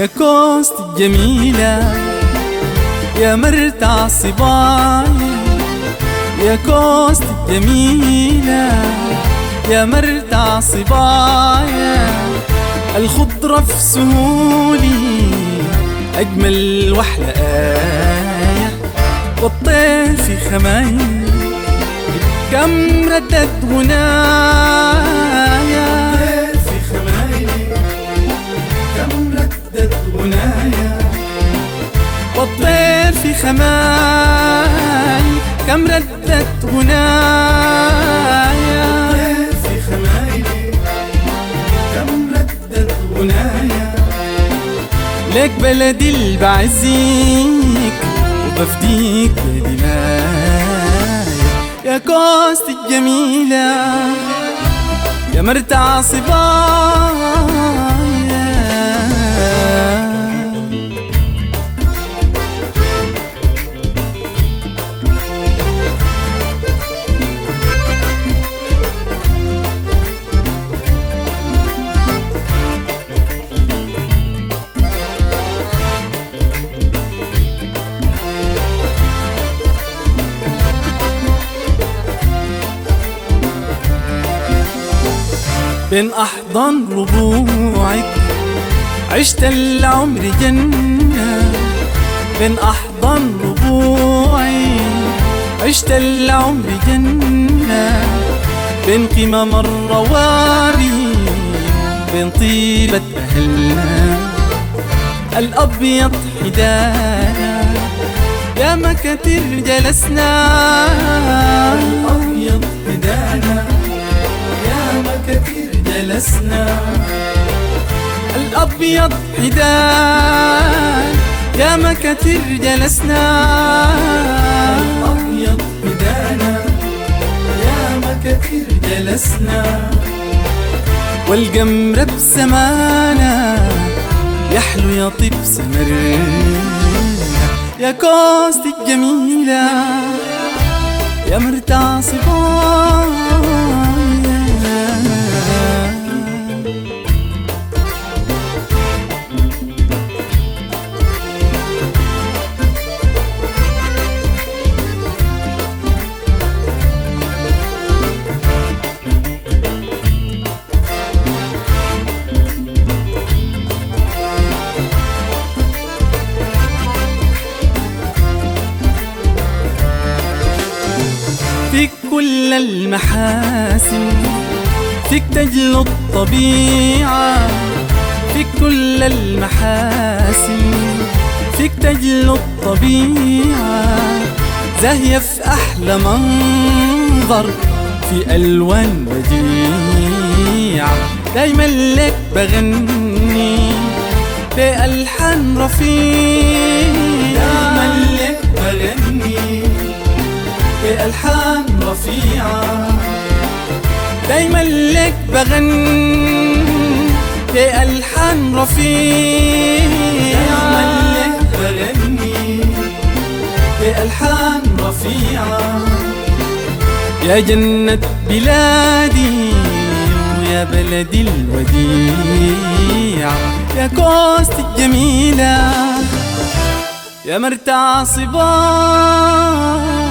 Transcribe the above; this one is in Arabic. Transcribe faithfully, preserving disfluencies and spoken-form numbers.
يا كوست الجميلة يا مرتع صبايا، يا كوست الجميلة يا مرتع صبايا، الخضرة في سهولي أجمل وأحلى آية، والطير في خمايل كم ردد غنايا، الطير في خمايل كم ردد غنايا، والطير في خمايل كم ردد غنايا، الطير في خمايل كم ردد غنايا، لك بلدي اللي بعزيك وبفديك يا دمايا، يا كوست الجميلة يا مرتع صبايا. بين أحضان ربوعك عشت العمر جنة، بين أحضان ربوعي عشت العمر جنة، بين قمم الرواري بين طيبة أهلنا، الأبيض حدانا يا ما كتير جلسنا، الأبيض حدانا يا ما كتير جلسنا، الأبيض حدان يا ما كتير جلسنا، الأبيض حدانا يا ما كتير جلسنا، والقمر بسمانا يحلو يطيب سمرنا، يا كوست الجميلة يا مرتع صبايا. فيك كل المحاسن، فيك تجلو الطبيعة، فيك كل المحاسن، فيك تجلو الطبيعة، زاهية في أحلى منظر في ألوان بديعة، دايما لك بغني بألحان رفيعة، دايما لك بغني بألحان رفيعة، دايما لك بغني بألحان رفيعة، دايما لك بغني بألحان رفيعة، يا جنة بلادي ويا بلدي الوديع، يا كوست الجميلة يا مرتع صبايا.